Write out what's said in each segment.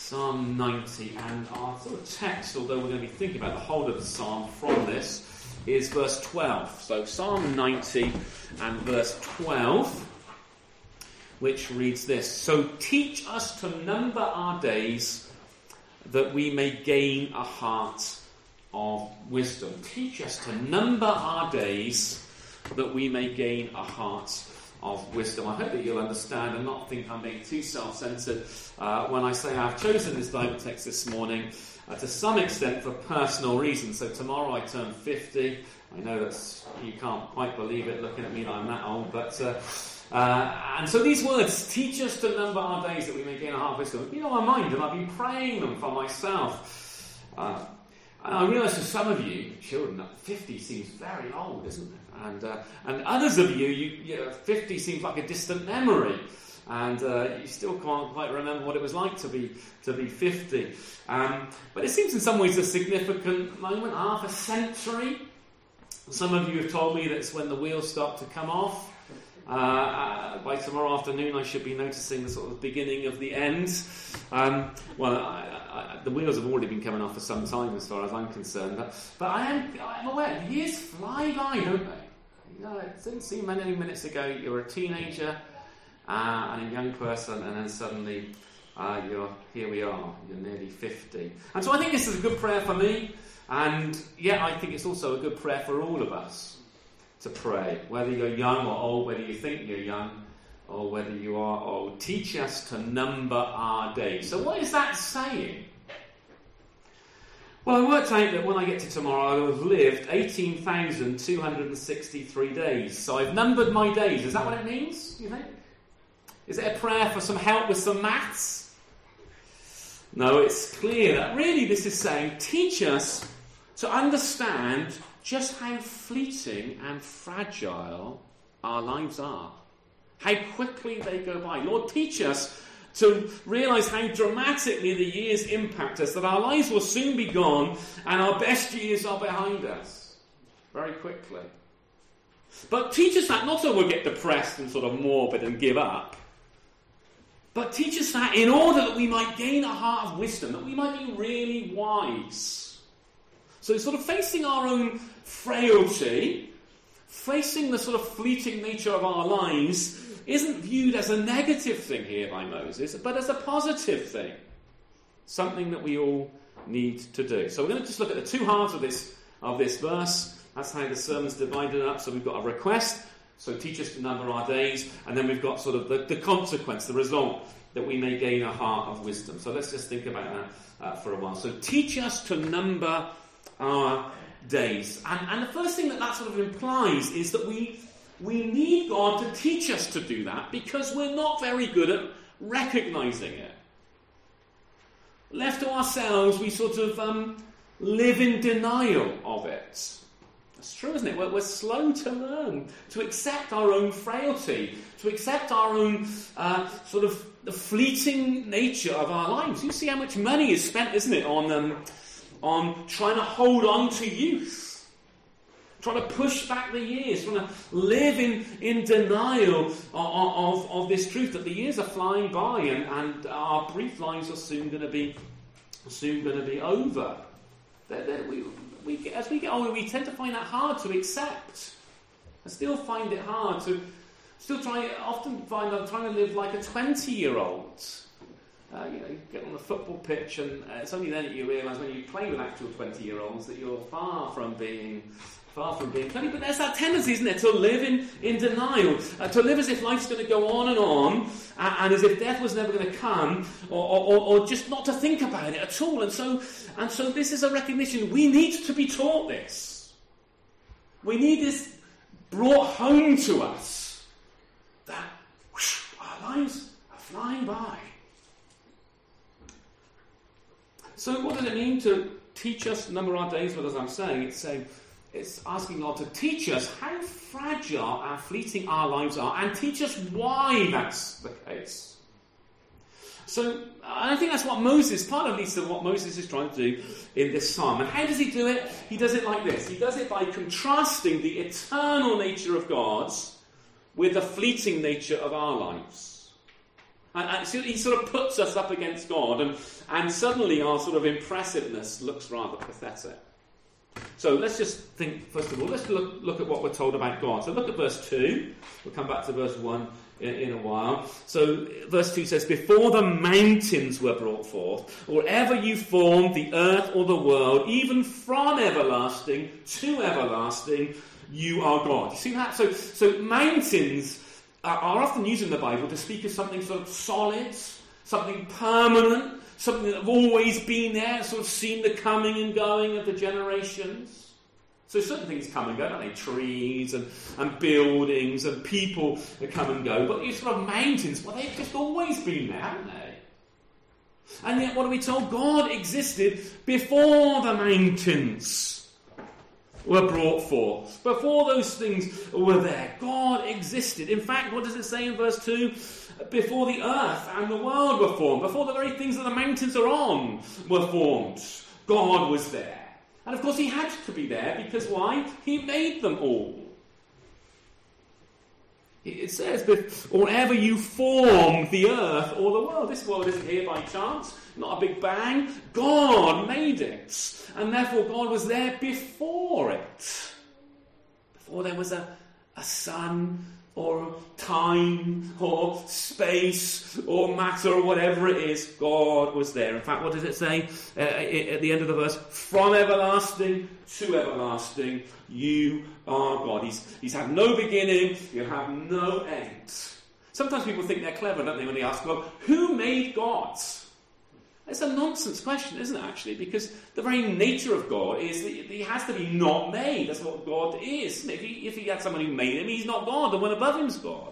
Psalm 90, and our sort of text, although we're going to be thinking about the whole of the psalm from this, is verse 12. So Psalm 90 and verse 12, which reads this: "So teach us to number our days, that we may gain a heart of wisdom." Teach us to number our days, that we may gain a heart of wisdom. I hope that you'll understand and not think I'm being too self-centered when I say I've chosen this Bible text this morning to some extent for personal reasons. So tomorrow I turn 50. I know that you can't quite believe it looking at me like I'm that old, but and so these words, teach us to number our days that we may gain a heart of wisdom, you know my mind, and I've been praying them for myself. And I realise for some of you, children, 50 seems very old, isn't it? And others of you, 50 seems like a distant memory, and you still can't quite remember what it was like to be 50. But it seems in some ways a significant moment, half a century. Some of you have told me that it's when the wheels start to come off. By tomorrow afternoon, I should be noticing the sort of beginning of the end. The wheels have already been coming off for some time, as far as I'm concerned. But I'm aware years fly by, don't they? You know, it didn't seem many minutes ago you were a teenager and a young person, and then suddenly here we are. You're nearly 50, and so I think this is a good prayer for me, and yet I think it's also a good prayer for all of us to pray, whether you're young or old, whether you think you're young or whether you are old. Teach us to number our days. So what is that saying? Well, I worked out that when I get to tomorrow, I will have lived 18,263 days. So I've numbered my days. Is that what it means, you think? Is it a prayer for some help with some maths? No, it's clear that really this is saying, teach us to understand just how fleeting and fragile our lives are. How quickly they go by. Lord, teach us to realise how dramatically the years impact us, that our lives will soon be gone and our best years are behind us very quickly. But teach us that not so we'll get depressed and sort of morbid and give up, but teach us that in order that we might gain a heart of wisdom, that we might be really wise. So sort of facing our own frailty, facing the sort of fleeting nature of our lives, isn't viewed as a negative thing here by Moses, but as a positive thing. Something that we all need to do. So we're going to just look at the two halves of this verse. That's how the sermon's divided up. So we've got a request, so teach us to number our days, and then we've got sort of the consequence, the result, that we may gain a heart of wisdom. So let's just think about that for a while. So teach us to number our days. And the first thing that sort of implies is that we need God to teach us to do that, because we're not very good at recognising it. Left to ourselves, we sort of live in denial of it. That's true, isn't it? We're slow to learn, to accept our own frailty, to accept our own sort of the fleeting nature of our lives. You see how much money is spent, isn't it, on trying to hold on to youth. Trying to push back the years, trying to live in denial of this truth that the years are flying by and our brief lives are soon going to be over. As we get older, we tend to find that hard to accept. I still find it hard to often find I'm trying to live like a 20-year-old. You get on the football pitch, and it's only then that you realise when you play with actual 20-year-olds that you're far from being 20. But there's that tendency, isn't there, to live in denial, to live as if life's going to go on, and as if death was never going to come, or just not to think about it at all. And so this is a recognition. We need to be taught this. We need this brought home to us, that our lives are flying by. So what does it mean to teach us, number our days? Well, as I'm saying, it's asking God to teach us how fragile and fleeting our lives are, and teach us why that's the case. So I think that's what part of what Moses is trying to do in this psalm. And how does he do it? He does it like this. He does it by contrasting the eternal nature of God's with the fleeting nature of our lives. And so he sort of puts us up against God, and suddenly our sort of impressiveness looks rather pathetic. So let's just think, first of all, let's look at what we're told about God. So look at verse 2. We'll come back to verse 1 in a while. So verse 2 says, before the mountains were brought forth, or ever you formed the earth or the world, even from everlasting to everlasting, you are God. You see that? So mountains are often used in the Bible to speak of something sort of solid, something permanent, something that have always been there, sort of seen the coming and going of the generations. So certain things come and go, don't they? Trees and buildings and people that come and go. But these sort of mountains, well, they've just always been there, haven't they? And yet, what are we told? God existed before the mountains were brought forth. Before those things were there, God existed. In fact, what does it say in verse 2? Before the earth and the world were formed, before the very things that the mountains are on were formed, God was there. And of course he had to be there, because why? He made them all. It says, or ever you formed the earth or the world. This world isn't here by chance, not a big bang. God made it. And therefore God was there before it. Before there was a sun, or time, or space, or matter, or whatever it is, God was there. In fact, what does it say at the end of the verse? From everlasting to everlasting, you are God. He's had no beginning, you have no end. Sometimes people think they're clever, don't they, when they ask God, who made God? It's a nonsense question, isn't it, actually? Because the very nature of God is that he has to be not made. That's what God is. If he had someone who made him, he's not God. The one above him is God.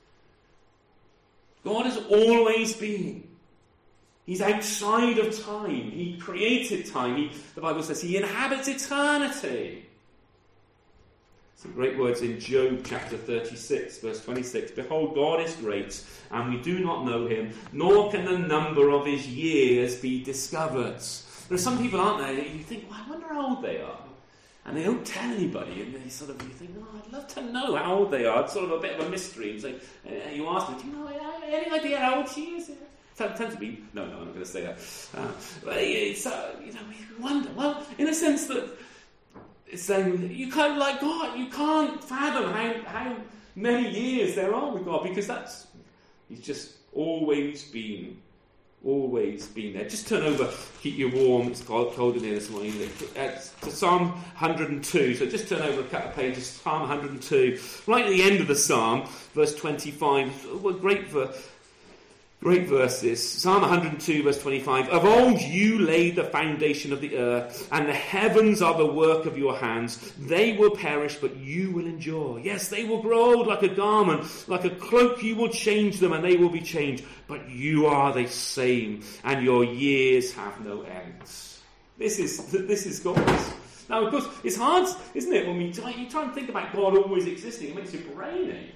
God has always been. He's outside of time. He created time. The Bible says he inhabits eternity. Some great words in Job chapter 36, verse 26. Behold, God is great, and we do not know him, nor can the number of his years be discovered. There are some people, aren't there, that you think, well, I wonder how old they are. And they don't tell anybody, and you think, oh, I'd love to know how old they are. It's sort of a bit of a mystery. It's like, you ask them, do you know any idea how old she is? Tends to be, no, I'm not going to say that. But it's, we wonder. Well, in a sense that it's saying you can't, like God, you can't fathom how many years there are with God, because he's just always been there. Just turn over, keep you warm, it's cold in here this morning, to Psalm 102. So just turn over a couple of pages, Psalm 102. Right at the end of the Psalm, verse 25, what great verses. Psalm 102, verse 25. Of old you laid the foundation of the earth, and the heavens are the work of your hands. They will perish, but you will endure. Yes, they will grow old like a garment. Like a cloak you will change them, and they will be changed. But you are the same, and your years have no end. This is God. Now, of course, it's hard, isn't it, when you try and think about God always existing. It makes your brain ache.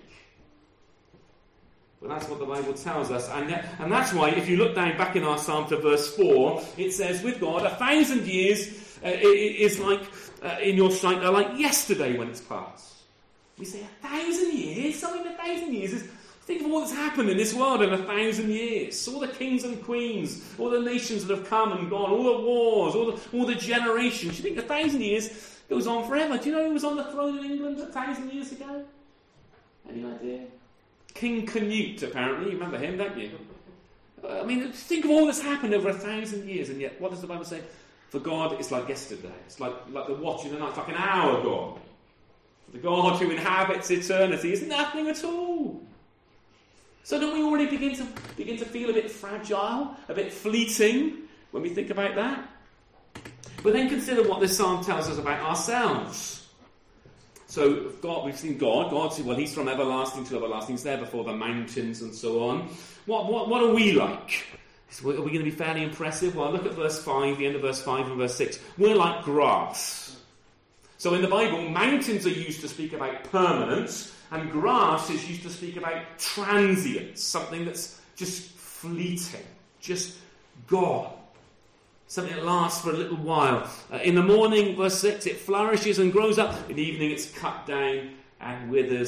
But that's what the Bible tells us. And that's why, if you look down back in our psalm to verse 4, it says, with God, 1,000 years is like, in your sight, they're like yesterday when it's past. We say, 1,000 years? Something 1,000 years is... Think of all that's happened in this world in 1,000 years. All the kings and queens, all the nations that have come and gone, all the wars, all the generations. You think 1,000 years goes on forever. Do you know who was on the throne in England 1,000 years ago? Any idea? King Canute, apparently. You remember him, don't you? I mean, think of all that's happened over 1,000 years, and yet, what does the Bible say? For God, it's like yesterday. It's like the watch in the night. It's like an hour gone. For the God who inhabits eternity is nothing at all. So don't we already begin to feel a bit fragile, a bit fleeting when we think about that? But then consider what this psalm tells us about ourselves. So God, we've seen God. Well, he's from everlasting to everlasting. He's there before the mountains and so on. What are we like? Are we going to be fairly impressive? Well, look at verse 5, the end of verse 5 and verse 6. We're like grass. So in the Bible, mountains are used to speak about permanence, and grass is used to speak about transience, something that's just fleeting, just gone. Something that lasts for a little while. In the morning, verse 6, it flourishes and grows up. In the evening, it's cut down and withers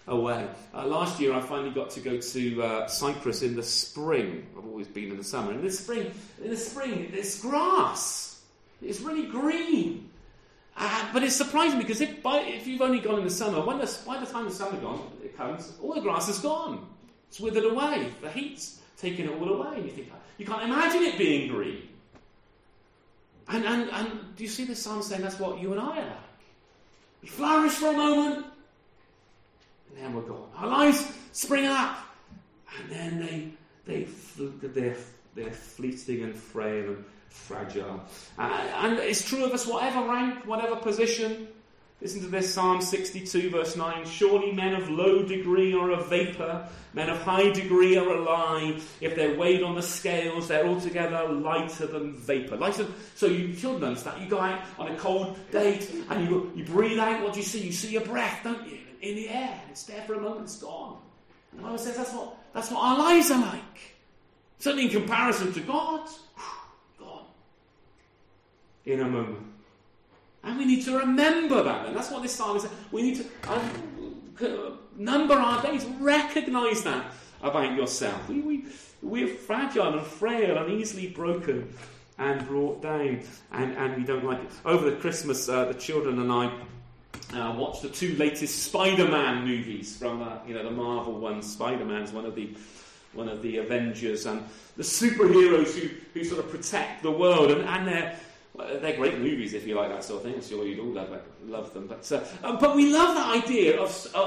away. Last year I finally got to go to Cyprus in the spring. I've always been in the summer. In the spring, there's grass. It's really green. But it's surprising because if you've only gone in the summer, by the time the summer comes, all the grass is gone. It's withered away. The heat's taken it all away. And you think, you can't imagine it being green. And do you see the psalm saying that's what you and I are like? We flourish for a moment, and then we're gone. Our lives spring up, and then they're fleeting and frail and fragile. And it's true of us, whatever rank, whatever position. Listen to this, Psalm 62, verse 9. Surely men of low degree are a vapour, men of high degree are a lie. If they're weighed on the scales, they're altogether lighter than vapour. So you should notice that. You go out on a cold date and you breathe out. What do you see? You see your breath, don't you? In the air. It's there for a moment, it's gone. And the Bible says that's what our lives are like. Certainly in comparison to God. Gone. In a moment. And we need to remember that. And that's what this psalm is saying. We need to number our days. Recognise that about yourself. We're fragile and frail and easily broken and brought down. And we don't like it. Over the Christmas, the children and I watched the 2 latest Spider-Man movies from the Marvel one. Spider-Man's one of the Avengers and the superheroes who sort of protect the world. And they're great movies if you like that sort of thing. I'm sure you'd all love them. But we love that idea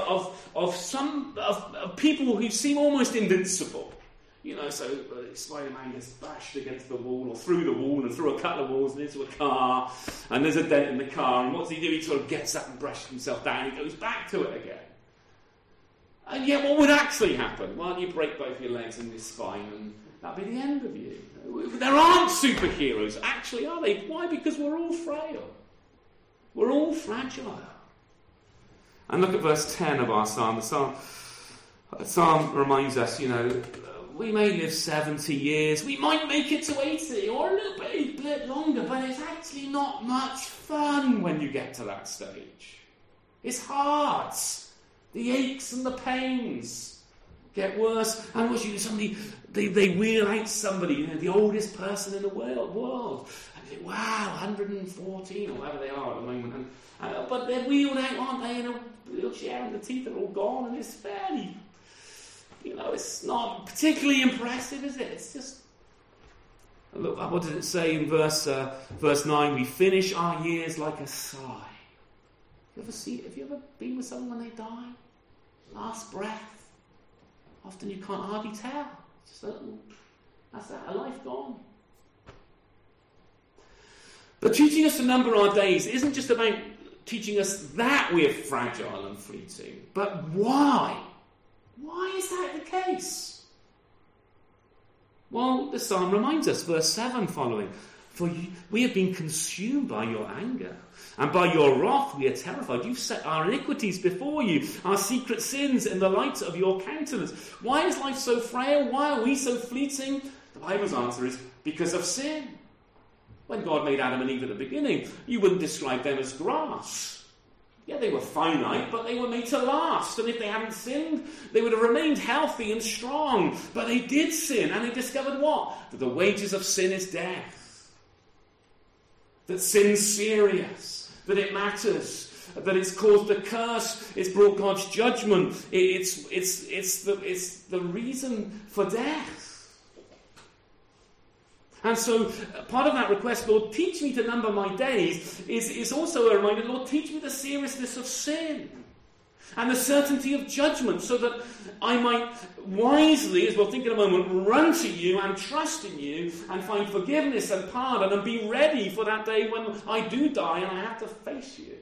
of people who seem almost invincible. So Spider-Man gets bashed against the wall or through the wall and through a couple of walls and into a car, and there's a dent in the car, and what does he do? He sort of gets up and brushes himself down and he goes back to it again. And yet what would actually happen? Well, you break both your legs and your spine and that'd be the end of you. There aren't superheroes, actually, are they? Why? Because we're all frail. We're all fragile. And look at verse 10 of our psalm. The psalm reminds us, we may live 70 years, we might make it to 80 or a little bit longer, but it's actually not much fun when you get to that stage. It's hard. The aches and the pains get worse. And what suddenly they wheel out somebody, the oldest person in the world. And you think, wow, 114 or whatever they are at the moment. But they're wheeled out, aren't they, in a wheelchair, and the teeth are all gone, and it's fairly, it's not particularly impressive, is it? It's just, look, what does it say in verse 9? We finish our years like a sigh. Have you ever been with someone when they die? Last breath. Often you can't hardly tell. It's just that's a life gone. But teaching us to number our days isn't just about teaching us that we're fragile and fleeting, but why? Why is that the case? Well, the psalm reminds us, verse 7 following, for we have been consumed by your anger, and by your wrath we are terrified. You've set our iniquities before you, our secret sins in the light of your countenance. Why is life so frail? Why are we so fleeting? The Bible's answer is because of sin. When God made Adam and Eve at the beginning, you wouldn't describe them as grass. Yeah, they were finite, but they were made to last. And if they hadn't sinned, they would have remained healthy and strong. But they did sin, and they discovered what? That the wages of sin is death. That sin's serious. That it matters, that it's caused a curse, it's brought God's judgment, it's the reason for death. And so part of that request, Lord, teach me to number my days, is also a reminder, Lord, teach me the seriousness of sin and the certainty of judgment, so that I might wisely, as we'll think in a moment, run to you and trust in you and find forgiveness and pardon and be ready for that day when I do die and I have to face you.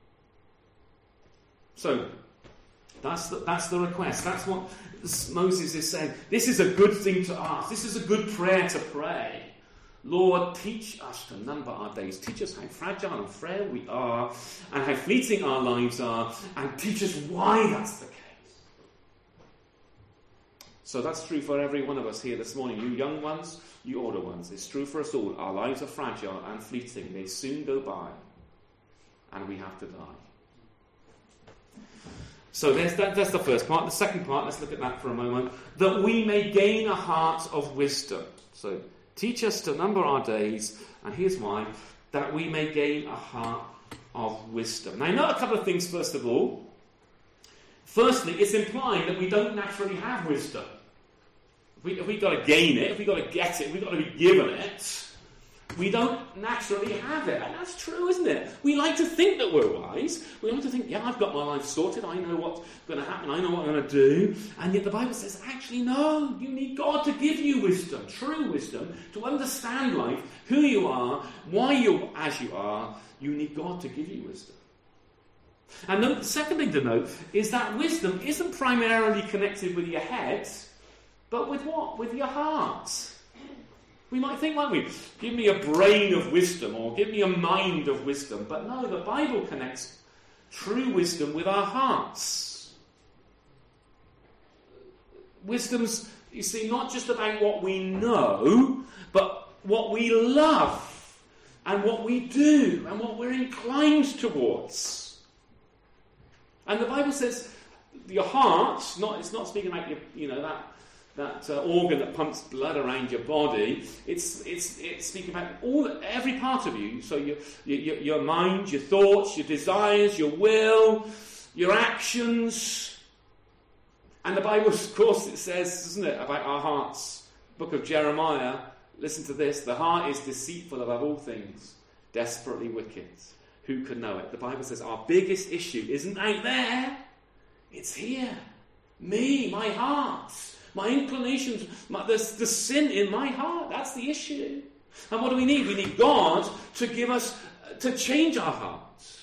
So, that's the request. That's what Moses is saying. This is a good thing to ask. This is a good prayer to pray. Lord, teach us to number our days. Teach us how fragile and frail we are and how fleeting our lives are, and teach us why that's the case. So that's true for every one of us here this morning. You young ones, you older ones. It's true for us all. Our lives are fragile and fleeting. They soon go by, and we have to die. So that's the first part. The second part, let's look at that for a moment. That we may gain a heart of wisdom. So teach us to number our days, and here's why, that we may gain a heart of wisdom. Now, note a couple of things first of all. Firstly, it's implying that we don't naturally have wisdom. If we've got to gain it, if we've got to get it, if we've got to be given it, we don't naturally have it. And that's true, isn't it? We like to think that we're wise. We like to think, yeah, I've got my life sorted. I know what's going to happen. I know what I'm going to do. And yet the Bible says, actually, no. You need God to give you wisdom, true wisdom, to understand life, who you are, why you're as you are. You need God to give you wisdom. And the second thing to note is that wisdom isn't primarily connected with your head, but with what? With your heart. We might think, won't we? Give me a brain of wisdom, or give me a mind of wisdom. But no, the Bible connects true wisdom with our hearts. Wisdom's, you see, not just about what we know, but what we love, and what we do, and what we're inclined towards. And the Bible says your heart, it's not speaking about that organ that pumps blood around your body. It's speaking about every part of you. So your mind, your thoughts, your desires, your will, your actions. And the Bible, of course, it says, doesn't it, about our hearts. Book of Jeremiah, listen to this. The heart is deceitful above all things, desperately wicked. Who can know it? The Bible says our biggest issue isn't out there. It's here. Me, my heart. My inclinations, the sin in my heart, that's the issue. And what do we need? We need God to give us, to change our hearts.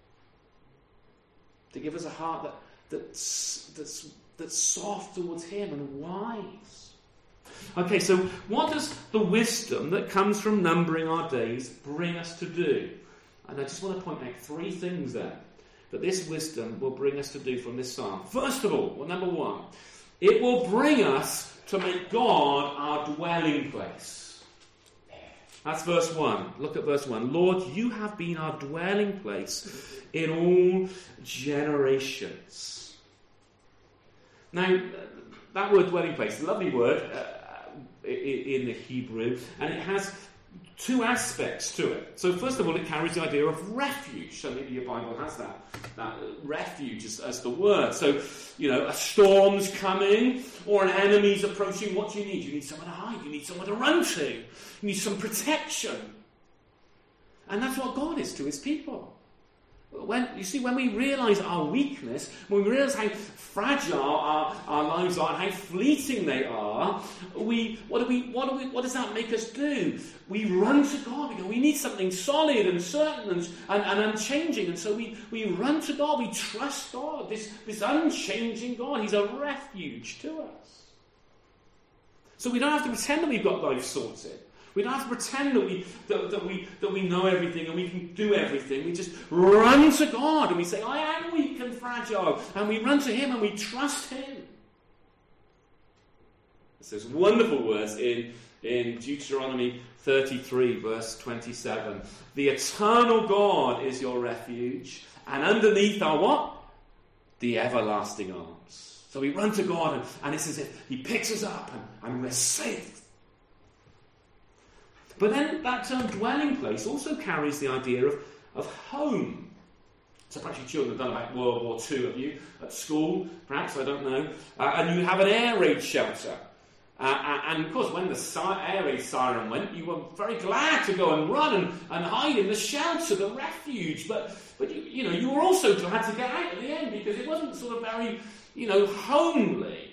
To give us a heart that's soft towards Him and wise. Okay, so what does the wisdom that comes from numbering our days bring us to do? And I just want to point out three things there that this wisdom will bring us to do from this psalm. First of all, number one, it will bring us to make God our dwelling place. That's verse 1. Look at verse 1. Lord, you have been our dwelling place in all generations. Now, that word dwelling place is a lovely word in the Hebrew, and it has two aspects to it. So first of all, it carries the idea of refuge. So maybe your Bible has that refuge as the word. So, a storm's coming or an enemy's approaching. What do you need? You need somewhere to hide. You need somewhere to run to. You need some protection. And that's what God is to His people. When we realise our weakness, when we realise how fragile our lives are and how fleeting they are, what does that make us do? We run to God. We go, we need something solid and certain and unchanging. And so we run to God. We trust God, this unchanging God. He's a refuge to us. So we don't have to pretend that we've got life sorted. We don't have to pretend that we know everything and we can do everything. We just run to God and we say, I am weak and fragile. And we run to Him and we trust Him. There's wonderful words in Deuteronomy 33, verse 27. The eternal God is your refuge, and underneath are what? The everlasting arms. So we run to God and it's as if He picks us up and we're safe. But then that term dwelling place also carries the idea of home. So perhaps your children have done about World War II, have you? At school, perhaps, I don't know. And you have an air raid shelter. And of course, when the air raid siren went, you were very glad to go and run and hide in the shelter, the refuge. But you were also glad to get out at the end because it wasn't sort of very, homely.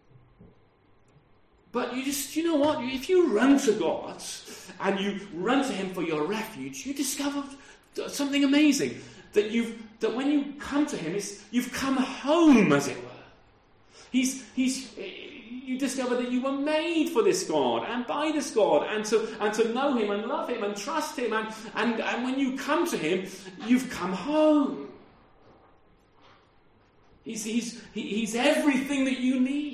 But if you run to God and you run to Him for your refuge, you discover something amazing. That when you come to Him, you've come home, as it were. You discover that you were made for this God and by this God, and to know Him and love Him and trust Him, and when you come to Him, you've come home. He's everything that you need.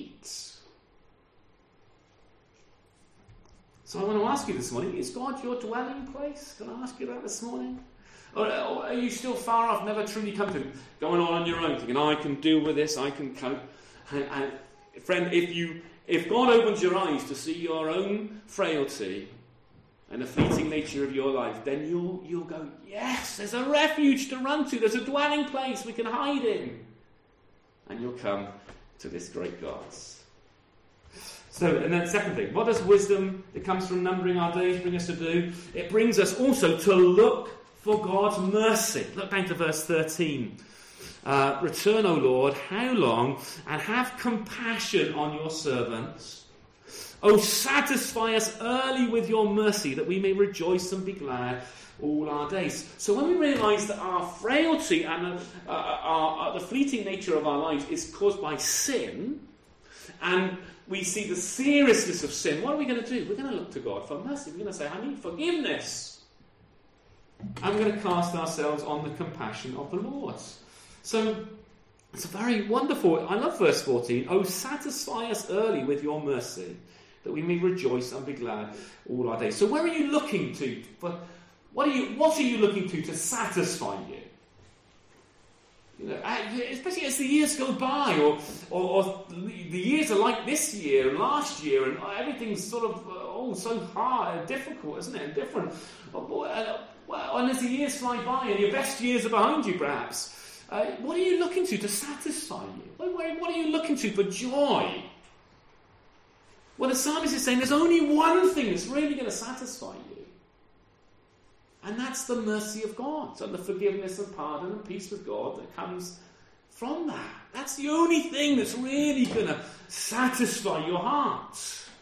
So I want to ask you this morning, is God your dwelling place? Can I ask you that this morning? Or are you still far off, never truly come to him, going on your own, thinking, I can deal with this, I can cope. And friend, if God opens your eyes to see your own frailty and the fleeting nature of your life, then you'll go, yes, there's a refuge to run to, there's a dwelling place we can hide in. And you'll come to this great God. So, and then second thing, what does wisdom that comes from numbering our days bring us to do? It brings us also to look for God's mercy. Look down to verse 13. Return, O Lord, how long? And have compassion on your servants. O satisfy us early with your mercy, that we may rejoice and be glad all our days. So when we realise that our frailty and the fleeting nature of our lives is caused by sin, and we see the seriousness of sin, what are we going to do? We're going to look to God for mercy. We're going to say, I need forgiveness. And we're going to cast ourselves on the compassion of the Lord. So it's a very wonderful, I love verse 14. Oh, satisfy us early with your mercy, that we may rejoice and be glad all our days. So where are you looking to? What are you looking to satisfy you? You know, especially as the years go by, or the years are like this year and last year, and everything's sort of so hard and difficult, isn't it? And different. And as the years fly by, and your best years are behind you, perhaps, what are you looking to satisfy you? What are you looking to for joy? Well, the psalmist is saying there's only one thing that's really going to satisfy you. And that's the mercy of God, and the forgiveness and pardon and peace with God that comes from that. That's the only thing that's really going to satisfy your heart.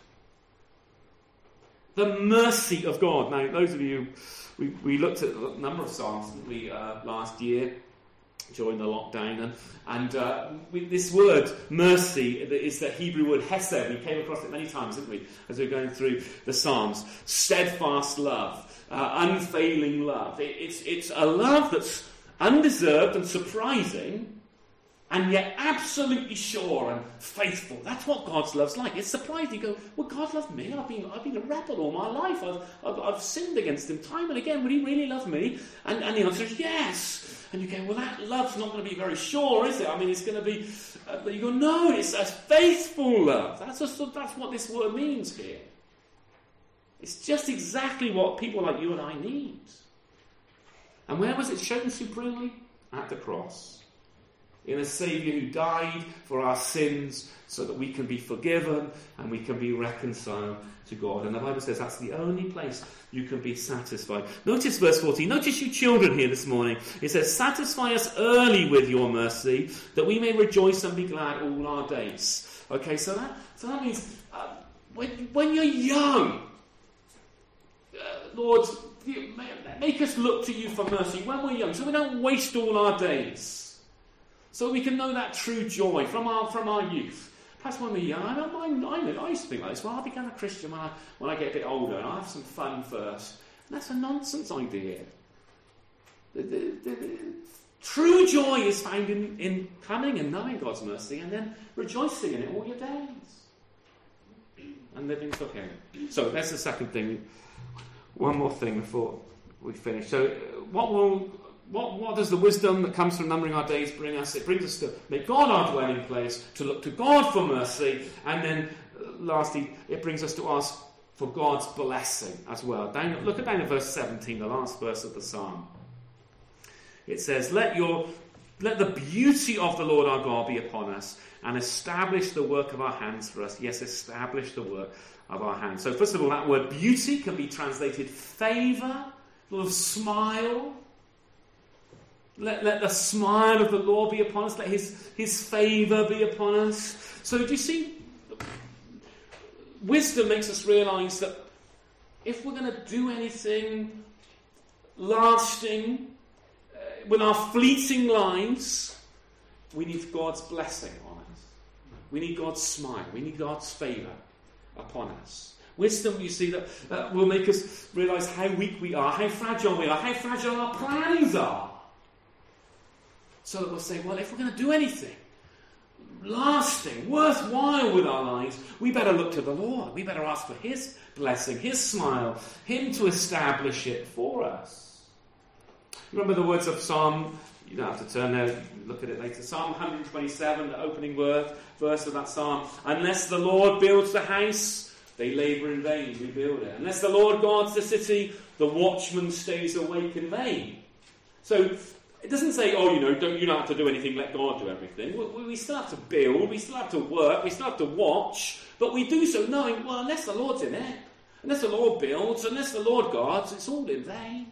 The mercy of God. Now, those of you, we looked at a number of psalms, didn't we, last year during the lockdown, and this word mercy is the Hebrew word hesed. We came across it many times, didn't we, as we were going through the Psalms. Steadfast love. Unfailing love. It's a love that's undeserved and surprising, and yet absolutely sure and faithful. That's what God's love's like. It's surprising. You go, well, God loved me. I've been a rebel all my life. I've sinned against him time and again. Would he really love me? And the answer is yes. And you go, well, that love's not going to be very sure, is it? I mean, it's going to be. But you go, no, it's a faithful love. That's what this word means here. It's just exactly what people like you and I need. And where was it shown supremely? At the cross. In a Saviour who died for our sins so that we can be forgiven and we can be reconciled to God. And the Bible says that's the only place you can be satisfied. Notice verse 14. Notice you children here this morning. It says, satisfy us early with your mercy, that we may rejoice and be glad all our days. Okay, so that means when you're young, Lord, make us look to you for mercy when we're young, so we don't waste all our days. So we can know that true joy from our youth. Perhaps when we're young, I used to think like this. Well, I'll become a Christian when I get a bit older, and I'll have some fun first. And that's a nonsense idea. The true joy is found in coming and knowing God's mercy, and then rejoicing in it all your days. And living for Him. So that's the second thing. One more thing before we finish. So what does the wisdom that comes from numbering our days bring us? It brings us to make God our dwelling place, to look to God for mercy, and then lastly, it brings us to ask for God's blessing as well. Look down at verse 17, the last verse of the psalm. It says, Let the beauty of the Lord our God be upon us, and establish the work of our hands for us. Yes, establish the work of our hands. So first of all, that word beauty can be translated favour, a little smile. Let the smile of the Lord be upon us. Let his favour be upon us. So do you see, wisdom makes us realise that if we're going to do anything lasting with our fleeting lives, we need God's blessing on us. We need God's smile. We need God's favour upon us. Wisdom, you see, that will make us realise how weak we are, how fragile we are, how fragile our plans are. So that we'll say, well, if we're going to do anything lasting, worthwhile with our lives, we better look to the Lord. We better ask for His blessing, His smile, Him to establish it for us. Remember the words of Psalm, you don't have to turn there, look at it later. Psalm 127, the opening verse of that psalm. Unless the Lord builds the house, they labour in vain who build it. Unless the Lord guards the city, the watchman stays awake in vain. So it doesn't say, you don't have to do anything, let God do everything. We still have to build, we still have to work, we still have to watch, but we do so knowing, well, unless the Lord's in it, unless the Lord builds, unless the Lord guards, it's all in vain.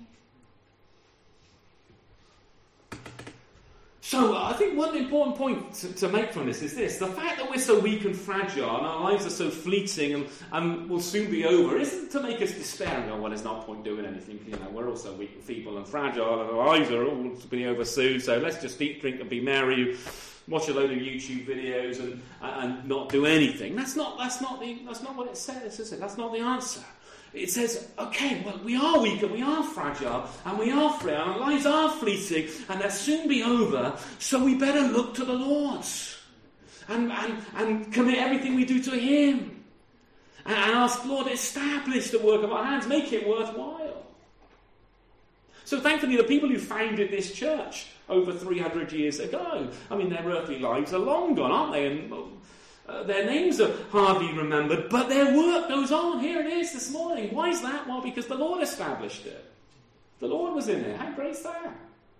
So I think one important point to make from this is this. The fact that we're so weak and fragile and our lives are so fleeting and will soon be over isn't to make us despair and go, well, there's no point doing anything. We're all so weak and feeble and fragile and our lives are all to be over soon, so let's just eat, drink and be merry, watch a load of YouTube videos and not do anything. That's not what it says, is it? That's not the answer. It says, okay, well, we are weak and we are fragile and we are frail and our lives are fleeting and they'll soon be over, so we better look to the Lord and commit everything we do to Him and ask, Lord, establish the work of our hands, make it worthwhile. So thankfully the people who founded this church over 300 years ago, their earthly lives are long gone, aren't they? And their names are hardly remembered, but their work goes on. Here it is this morning. Why is that? Well, because the Lord established it. The Lord was in there. How great is that?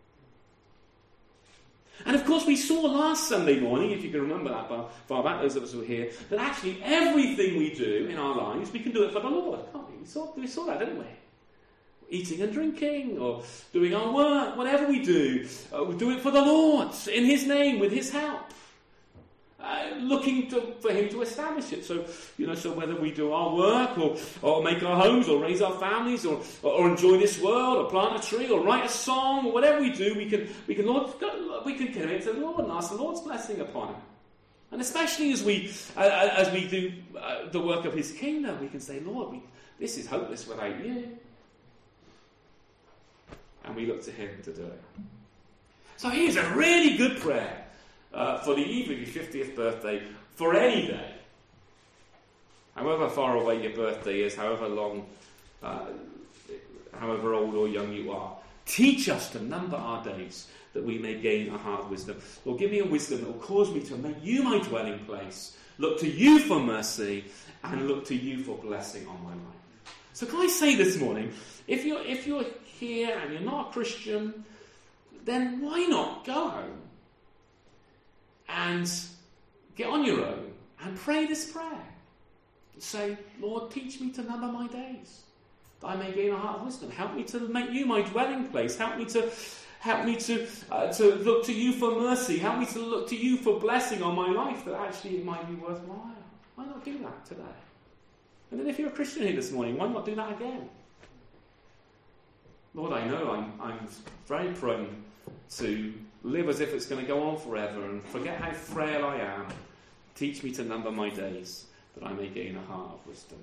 And of course, we saw last Sunday morning, if you can remember that far back, those of us who were here, that actually everything we do in our lives, we can do it for the Lord, can't we? We saw that, didn't we? Eating and drinking, or doing our work, whatever we do it for the Lord, in His name, with His help. Looking for Him to establish it. So whether we do our work or make our homes or raise our families or enjoy this world or plant a tree or write a song or whatever we do, we can commit to the Lord and ask the Lord's blessing upon it. And especially as we do the work of His kingdom, we can say, Lord, this is hopeless without You. And we look to Him to do it. So here's a really good prayer for the eve of your 50th birthday, for any day. However far away your birthday is, however long, however old or young you are. Teach us to number our days, that we may gain a heart of wisdom. Lord, give me a wisdom that will cause me to make You my dwelling place, look to You for mercy, and look to You for blessing on my life. So can I say this morning, if you're here and you're not a Christian, then why not go home and get on your own and pray this prayer? Say, Lord, teach me to number my days, that I may gain a heart of wisdom. Help me to make You my dwelling place. Help me to look to You for mercy. Help me to look to You for blessing on my life, that actually it might be worthwhile. Why not do that today? And then if you're a Christian here this morning, why not do that again? Lord, I know I'm very prone to live as if it's going to go on forever and forget how frail I am. Teach me to number my days, that I may gain a heart of wisdom.